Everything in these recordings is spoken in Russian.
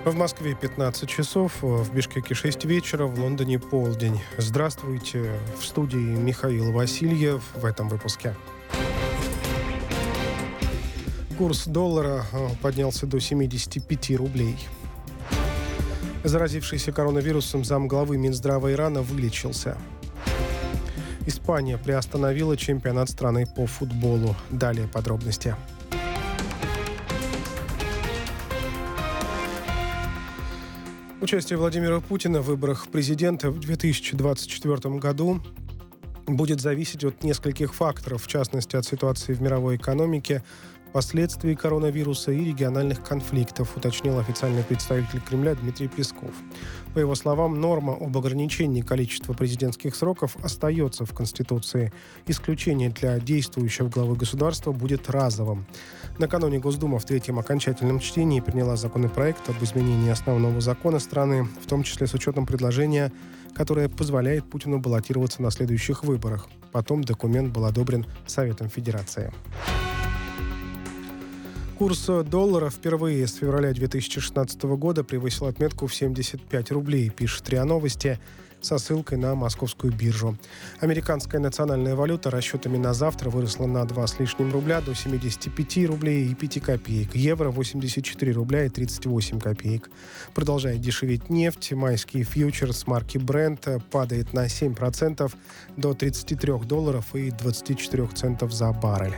В Москве 15 часов, в Бишкеке 6 вечера, в Лондоне полдень. Здравствуйте, в студии Михаил Васильев в этом выпуске. Курс доллара поднялся до 75 рублей. Заразившийся коронавирусом замглавы Минздрава Ирана вылечился. Испания приостановила чемпионат страны по футболу. Далее подробности. Участие Владимира Путина в выборах президента в 2024 году будет зависеть от нескольких факторов, в частности, от ситуации в мировой экономике, последствий коронавируса и региональных конфликтов, уточнил официальный представитель Кремля Дмитрий Песков. По его словам, норма об ограничении количества президентских сроков остается в Конституции. Исключение для действующего главы государства будет разовым. Накануне Госдума в третьем окончательном чтении приняла законопроект об изменении основного закона страны, в том числе с учетом предложения, которое позволяет Путину баллотироваться на следующих выборах. Потом документ был одобрен Советом Федерации. Курс доллара впервые с февраля 2016 года превысил отметку в 75 рублей, пишет РИА Новости со ссылкой на московскую биржу. Американская национальная валюта расчетами на завтра выросла на 2 с лишним рубля до 75 рублей и 5 копеек. Евро 84 рубля и 38 копеек. Продолжает дешеветь нефть. Майский фьючерс марки Brent падает на 7% до 33 долларов и 24 центов за баррель.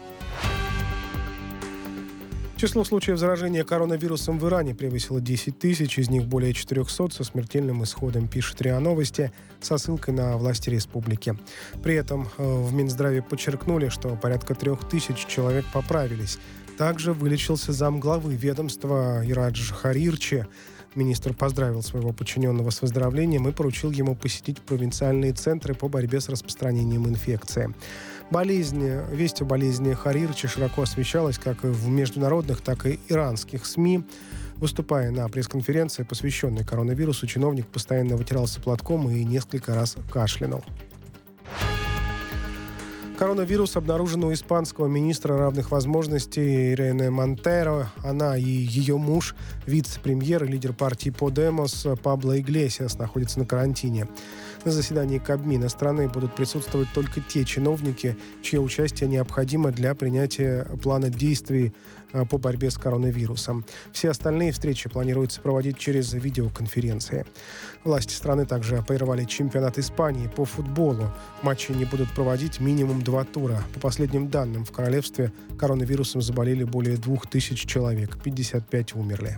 Число случаев заражения коронавирусом в Иране превысило 10 тысяч, из них более 400 со смертельным исходом, пишет РИА Новости со ссылкой на власти республики. При этом в Минздраве подчеркнули, что порядка 3000 человек поправились. Также вылечился замглавы ведомства Ирадж Харирчи. Министр поздравил своего подчиненного с выздоровлением и поручил ему посетить провинциальные центры по борьбе с распространением инфекции. Весть о болезни Харирчи широко освещалась как в международных, так и иранских СМИ. Выступая на пресс-конференции, посвященной коронавирусу, чиновник постоянно вытирался платком и несколько раз кашлянул. Коронавирус обнаружен у испанского министра равных возможностей Ирене Монтеро. Она и ее муж, вице-премьер и лидер партии Подемос Пабло Иглесиас, находятся на карантине. На заседании Кабмина страны будут присутствовать только те чиновники, чье участие необходимо для принятия плана действий по борьбе с коронавирусом. Все остальные встречи планируется проводить через видеоконференции. Власти страны также прервали чемпионат Испании по футболу. Матчи не будут проводить минимум 2 тура. По последним данным, в королевстве коронавирусом заболели более 2000 человек, 55 умерли.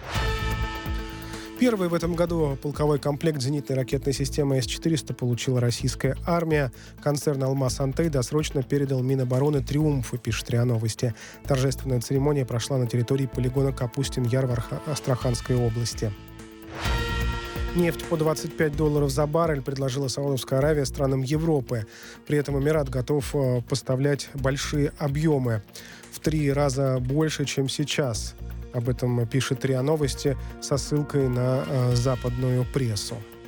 Первый в этом году полковой комплект зенитной ракетной системы С-400 получила российская армия. Концерн «Алмаз-Антей» досрочно передал Минобороны «Триумфы», пишет РИА Новости. Торжественная церемония прошла на территории полигона Капустин-Яр в Астраханской области. Нефть по $25 за баррель предложила Саудовская Аравия странам Европы. При этом Эмират готов поставлять большие объемы, в 3 раза больше, чем сейчас. Об этом пишет РИА Новости со ссылкой на западную прессу.